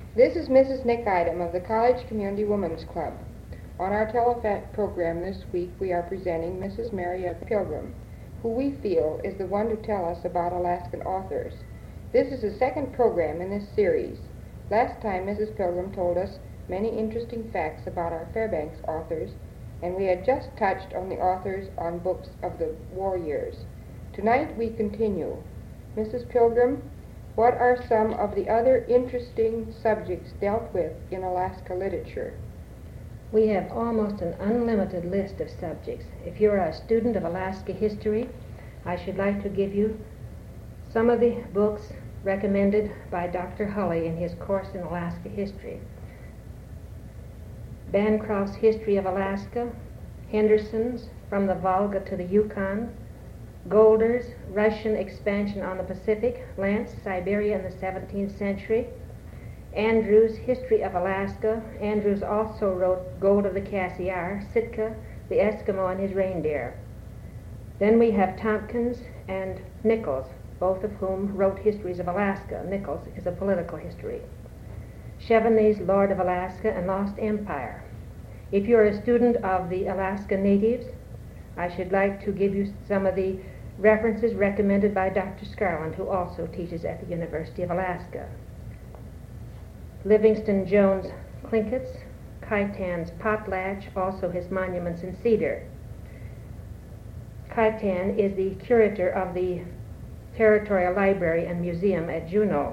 This is Mrs. Nick Idam of the College Community Women's Club. On our telefax program this week, we are presenting Mrs. Mary Pilgrim, who we feel is the one to tell us about Alaskan authors. This is the second program in this series. Last time, Mrs. Pilgrim told us many interesting facts about our Fairbanks authors, and we had just touched on the authors on books of the war years. Tonight, we continue. Mrs. Pilgrim, what are some of the other interesting subjects dealt with in Alaska literature? We have almost an unlimited list of subjects. If you're a student of Alaska history, I should like to give you some of the books recommended by Dr. Hulley in his course in Alaska history. Bancroft's History of Alaska, Henderson's From the Volga to the Yukon, Golder's Russian Expansion on the Pacific, Lance, Siberia in the 17th Century, Andrews' History of Alaska. Andrews also wrote Gold of the Cassiar, Sitka, the Eskimo and his Reindeer. Then we have Tompkins and Nichols, both of whom wrote histories of Alaska. Nichols is a political history. Chevenix's Lord of Alaska and Lost Empire. If you're a student of the Alaska natives, I should like to give you some of the references recommended by Dr. Scarland, who also teaches at the University of Alaska. Livingston Jones' Clinkets, Khitan's Potlatch, also his monuments in cedar. Khitan is the curator of the Territorial Library and Museum at Juneau.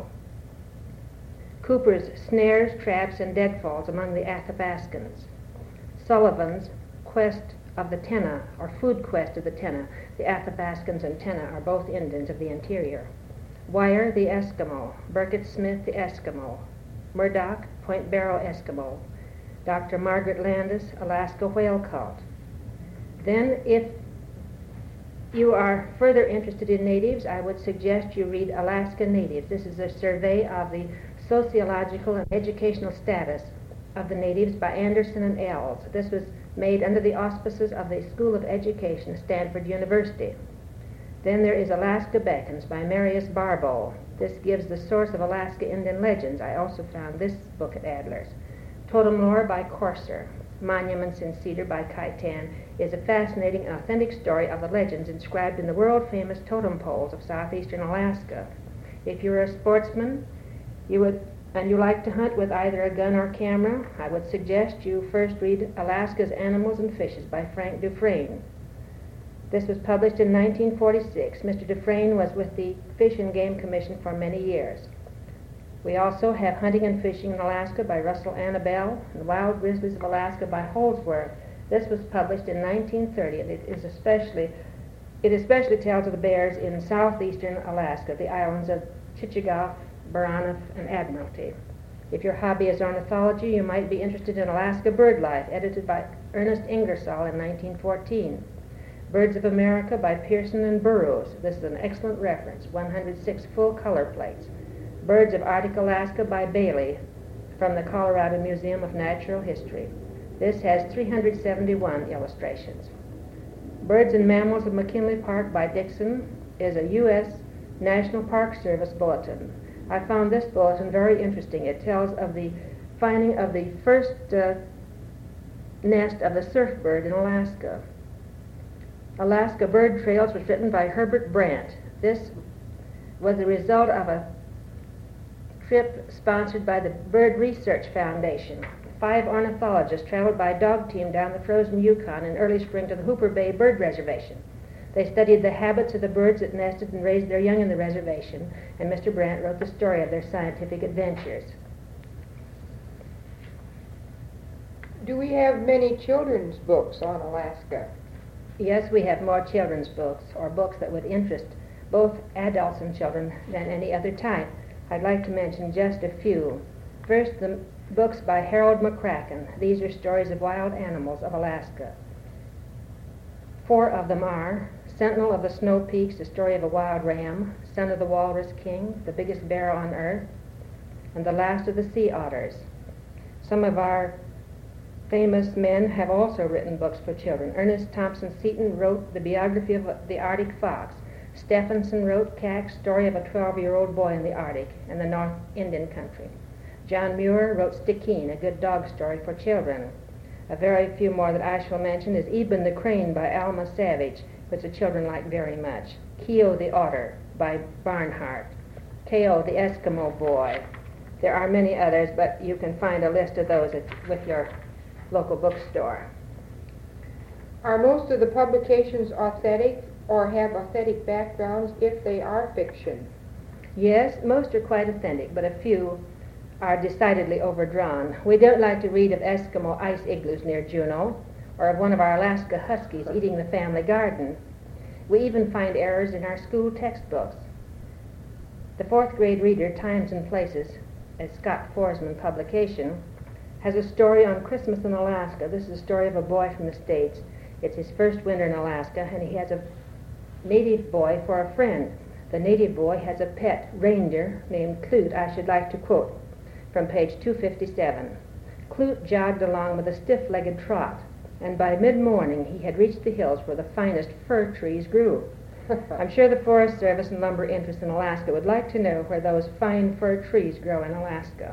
Cooper's Snares, Traps, and Deadfalls among the Athabascans. Sullivan's Quest of the Tenna, or Food Quest of the Tenna. The Athabascans and Tenna are both Indians of the interior. Wire, the Eskimo. Burkitt Smith, the Eskimo. Murdoch, Point Barrow Eskimo. Dr. Margaret Landis, Alaska Whale Cult. Then, if you are further interested in natives, I would suggest you read Alaska Natives. This is a survey of the sociological and educational status of the natives by Anderson and Ells. This was made under the auspices of the School of Education, Stanford University. Then there is Alaska Beckons by Marius Barbault. This gives the source of Alaska Indian legends. I also found this book at Adler's. Totem Lore by Corser. Monuments in Cedar by Khitan is a fascinating and authentic story of the legends inscribed in the world-famous totem poles of southeastern Alaska. If you're a sportsman, and you like to hunt with either a gun or camera, I would suggest you first read Alaska's Animals and Fishes by Frank Dufresne. This was published in 1946. Mr. Dufresne was with the Fish and Game Commission for many years. We also have Hunting and Fishing in Alaska by Russell Annabelle and Wild Grizzlies of Alaska by Holdsworth. This was published in 1930, and it especially tells of the bears in southeastern Alaska, the islands of Chichagof, Baranof, and Admiralty. If your hobby is ornithology, you might be interested in Alaska Bird Life, edited by Ernest Ingersoll in 1914. Birds of America by Pearson and Burroughs. This is an excellent reference, 106 full color plates. Birds of Arctic Alaska by Bailey from the Colorado Museum of Natural History. This has 371 illustrations. Birds and Mammals of McKinley Park by Dixon is a U.S. National Park Service bulletin. I found this bulletin very interesting. It tells of the finding of the first nest of the surfbird in Alaska. Alaska Bird Trails was written by Herbert Brandt. This was the result of a trip sponsored by the Bird Research Foundation. 5 ornithologists traveled by dog team down the frozen Yukon in early spring to the Hooper Bay Bird Reservation. They studied the habits of the birds that nested and raised their young in the reservation, and Mr. Brandt wrote the story of their scientific adventures. Do we have many children's books on Alaska? Yes, we have more children's books, or books that would interest both adults and children than any other type. I'd like to mention just a few. First, the books by Harold McCracken. These are stories of wild animals of Alaska. 4 of them are Sentinel of the Snow Peaks, the story of a wild ram, Son of the Walrus King, the biggest bear on earth, and The Last of the Sea Otters. Some of our famous men have also written books for children. Ernest Thompson Seton wrote the biography of the Arctic fox. Stephenson wrote Kak's story of a 12-year-old boy in the Arctic and the North Indian country. John Muir wrote Stickeen, a good dog story for children. A very few more that I shall mention is Eben the Crane by Alma Savage, which the children like very much. Keo the Otter by Barnhart. Keo the Eskimo Boy. There are many others, but you can find a list of those with your local bookstore. Are most of the publications authentic or have authentic backgrounds if they are fiction? Yes, most are quite authentic, but a few are decidedly overdrawn. We don't like to read of Eskimo ice igloos near Juneau, or of one of our Alaska huskies eating the family garden. We even find errors in our school textbooks. The fourth grade reader, Times and Places, a Scott Forsman publication, has a story on Christmas in Alaska. This is a story of a boy from the States. It's his first winter in Alaska, and he has a native boy for a friend. The native boy has a pet reindeer named Clute. I should like to quote from page 257. Clute jogged along with a stiff-legged trot, and by mid-morning he had reached the hills where the finest fir trees grew. I'm sure the Forest Service and lumber interests in Alaska would like to know where those fine fir trees grow in Alaska.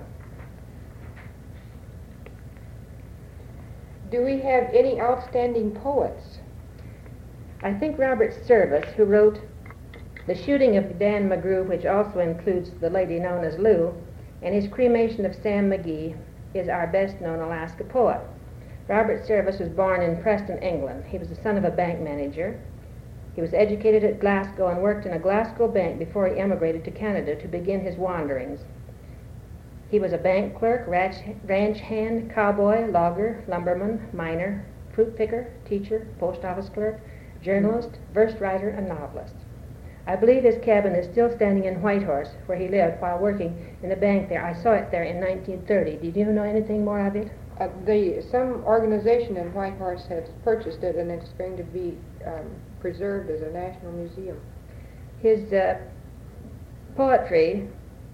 Do we have any outstanding poets? I think Robert Service, who wrote The Shooting of Dan McGrew, which also includes the lady known as Lou, and his cremation of Sam McGee, is our best-known Alaska poet. Robert Service was born in Preston, England. He was the son of a bank manager. He was educated at Glasgow and worked in a Glasgow bank before he emigrated to Canada to begin his wanderings. He was a bank clerk, ranch hand, cowboy, logger, lumberman, miner, fruit picker, teacher, post office clerk, journalist, verse writer, and novelist. I believe his cabin is still standing in Whitehorse, where he lived while working in the bank there. I saw it there in 1930. Did you know anything more of it? Some organization in Whitehorse has purchased it, and it's going to be preserved as a national museum. His poetry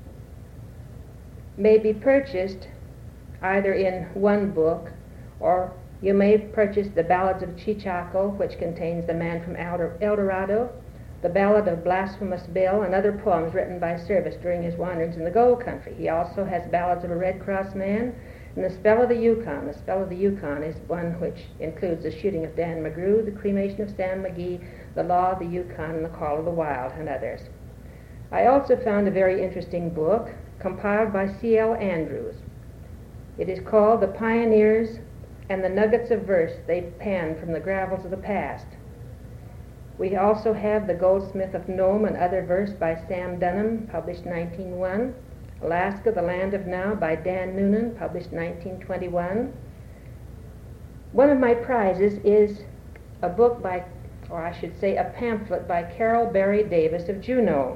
may be purchased either in one book, or you may purchase the Ballads of Chichaco, which contains The Man from El Dorado, the Ballad of Blasphemous Bill, and other poems written by Service during his wanderings in the Gold Country. He also has Ballads of a Red Cross Man and The Spell of the Yukon. The Spell of the Yukon is one which includes the shooting of Dan McGrew, the cremation of Sam McGee, the Law of the Yukon, and the Call of the Wild, and others. I also found a very interesting book compiled by C.L. Andrews. It is called The Pioneers and the Nuggets of Verse They Panned from the Gravels of the Past. We also have The Goldsmith of Nome and Other Verse by Sam Dunham, published 1901. Alaska, The Land of Now by Dan Noonan, published 1921. One of my prizes is a book by, or I should say a pamphlet by Carol Berry Davis of Juneau.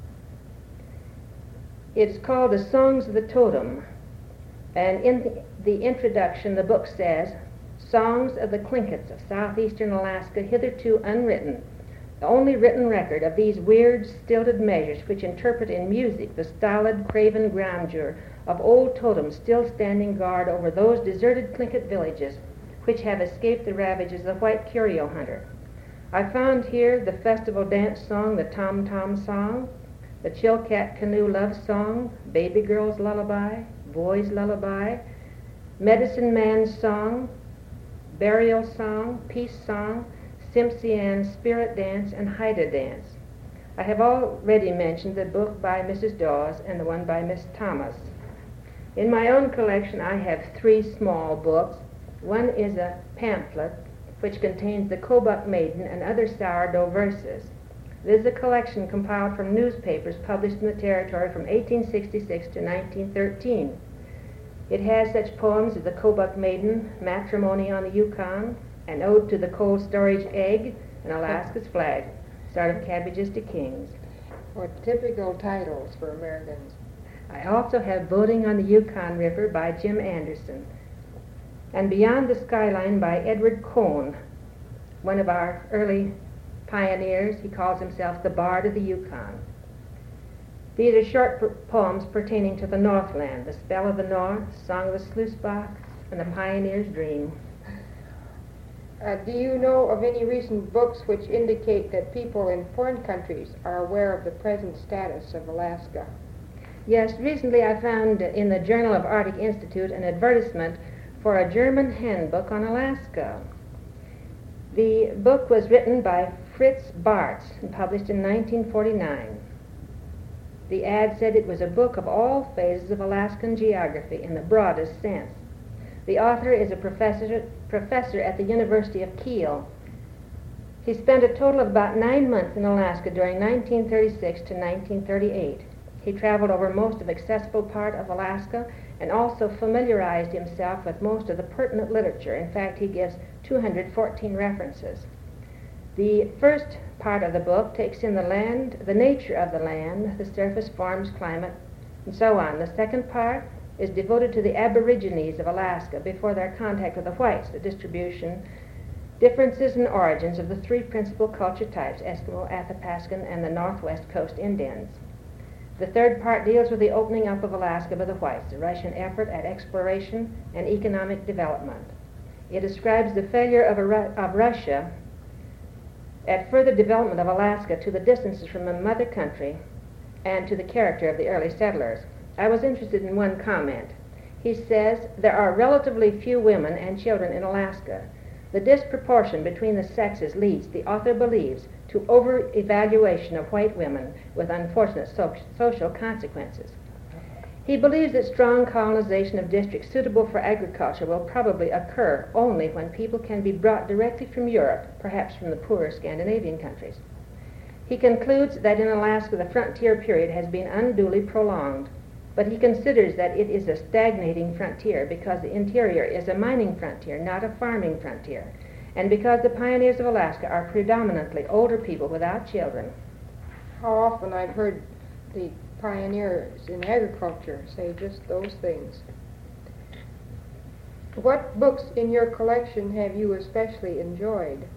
It's called The Songs of the Totem, and in the introduction the book says, Songs of the Tlinkits of southeastern Alaska, hitherto unwritten, the only written record of these weird, stilted measures which interpret in music the stolid, craven grandeur of old totems still standing guard over those deserted Tlingit villages which have escaped the ravages of the white curio hunter. I found here the festival dance song, the Tom-Tom Song, the Chilkat Canoe Love Song, Baby Girl's Lullaby, Boy's Lullaby, Medicine Man's Song, Burial Song, Peace Song, Simpsian's Spirit Dance, and Haida Dance. I have already mentioned the book by Mrs. Dawes and the one by Miss Thomas. In my own collection I have 3 small books. One is a pamphlet which contains the Kobuk Maiden and other sourdough verses. It is a collection compiled from newspapers published in the territory from 1866 to 1913. It has such poems as The Kobuk Maiden, Matrimony on the Yukon, An Ode to the Cold Storage Egg, and Alaska's Flag, Start of Cabbages to Kings. What typical titles for Americans. I also have Boating on the Yukon River by Jim Anderson, and Beyond the Skyline by Edward Cohn, one of our early pioneers. He calls himself the Bard of the Yukon. These are short poems pertaining to the Northland, The Spell of the North, Song of the Sluice Box, and The Pioneer's Dream. Do you know of any recent books which indicate that people in foreign countries are aware of the present status of Alaska? Yes, recently I found in the Journal of Arctic Institute an advertisement for a German handbook on Alaska. The book was written by Fritz Bartz and published in 1949. The ad said it was a book of all phases of Alaskan geography in the broadest sense. The author is a professor at the University of Kiel. He spent a total of about 9 months in Alaska during 1936 to 1938. He traveled over most of the accessible part of Alaska and also familiarized himself with most of the pertinent literature. In fact, he gives 214 references. The first part of the book takes in the land, the nature of the land, the surface, forms, climate, and so on. The second part is devoted to the Aborigines of Alaska before their contact with the whites, the distribution, differences, and origins of the three principal culture types, Eskimo, Athabascan, and the Northwest Coast Indians. The third part deals with the opening up of Alaska by the whites, the Russian effort at exploration and economic development. It describes the failure of Russia at further development of Alaska to the distances from the mother country and to the character of the early settlers. I was interested in one comment. He says, there are relatively few women and children in Alaska. The disproportion between the sexes leads, the author believes, to over-evaluation of white women with unfortunate social consequences. He believes that strong colonization of districts suitable for agriculture will probably occur only when people can be brought directly from Europe, perhaps from the poorer Scandinavian countries. He concludes that in Alaska the frontier period has been unduly prolonged, but he considers that it is a stagnating frontier because the interior is a mining frontier, not a farming frontier, and because the pioneers of Alaska are predominantly older people without children. How often I've heard the pioneers in agriculture say just those things. What books in your collection have you especially enjoyed?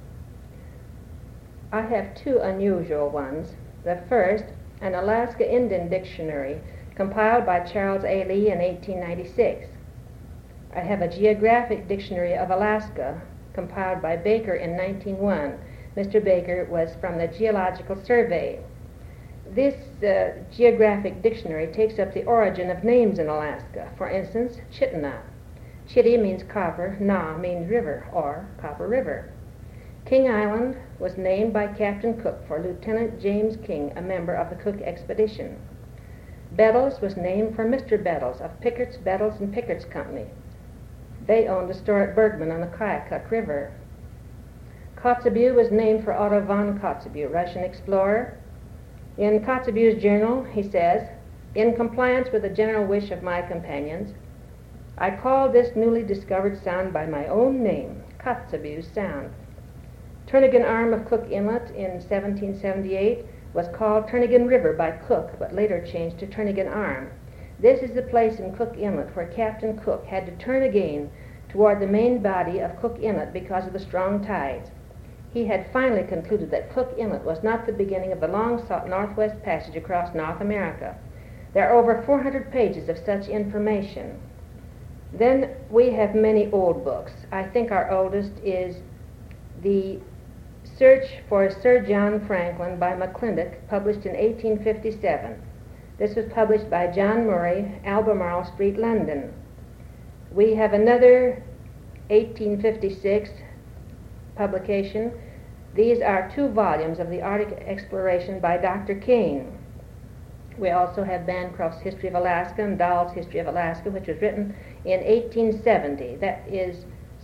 I have two unusual ones. The first, an Alaska Indian dictionary compiled by Charles A. Lee in 1896. I have a geographic dictionary of Alaska compiled by Baker in 1901. Mr. Baker was from the Geological Survey. This geographic dictionary takes up the origin of names in Alaska. For instance, Chitina. Chitty means copper, Na means river, or Copper River. King Island was named by Captain Cook for Lieutenant James King, a member of the Cook expedition. Bettles was named for Mr. Bettles of Pickett's, Bettles, and Pickett's Company. They owned a store at Bergman on the Kayakuk River. Kotzebue was named for Otto von Kotzebue, Russian explorer. In Kotzebue's journal, he says, in compliance with the general wish of my companions, I called this newly discovered sound by my own name, Kotzebue Sound. Turnagain Arm of Cook Inlet in 1778 was called Turnagain River by Cook, but later changed to Turnagain Arm. This is the place in Cook Inlet where Captain Cook had to turn again toward the main body of Cook Inlet because of the strong tides. He had finally concluded that Cook Inlet was not the beginning of the long-sought Northwest Passage across North America. There are over 400 pages of such information. Then we have many old books. I think our oldest is The Search for Sir John Franklin by McClintock, published in 1857. This was published by John Murray, Albemarle Street, London. We have another 1856 publication. These are 2 volumes of the Arctic exploration by Dr. Kane. We also have Bancroft's History of Alaska and Dahl's History of Alaska, which was written in 1870. That is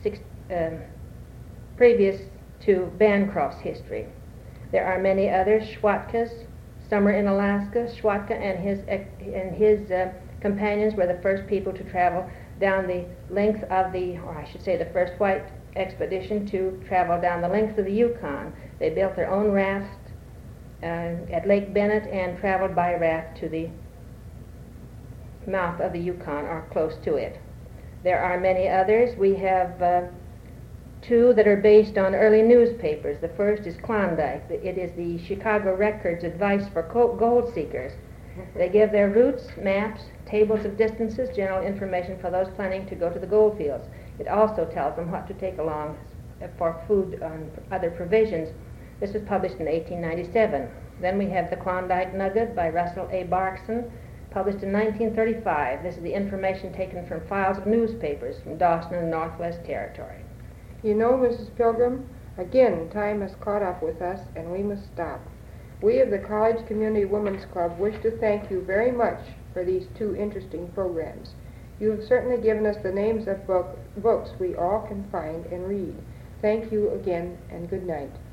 previous to Bancroft's history. There are many others. Schwatka's Summer in Alaska. Schwatka and his companions were the first people to travel down the length of the first white expedition to travel down the length of the Yukon. They built their own raft at Lake Bennett and traveled by raft to the mouth of the Yukon or close to it. There are many others. We have 2 that are based on early newspapers. The first is Klondike. It is the Chicago Record's advice for gold seekers. They give their routes, maps, tables of distances, general information for those planning to go to the gold fields. It also tells them what to take along for food and other provisions. This was published in 1897. Then we have The Klondike Nugget by Russell A. Barkson, published in 1935. This is the information taken from files of newspapers from Dawson and Northwest Territory. You know, Mrs. Pilgrim, again, time has caught up with us, and we must stop. We of the College Community Women's Club wish to thank you very much for these 2 interesting programs. You have certainly given us the names of books we all can find and read. Thank you again, and good night.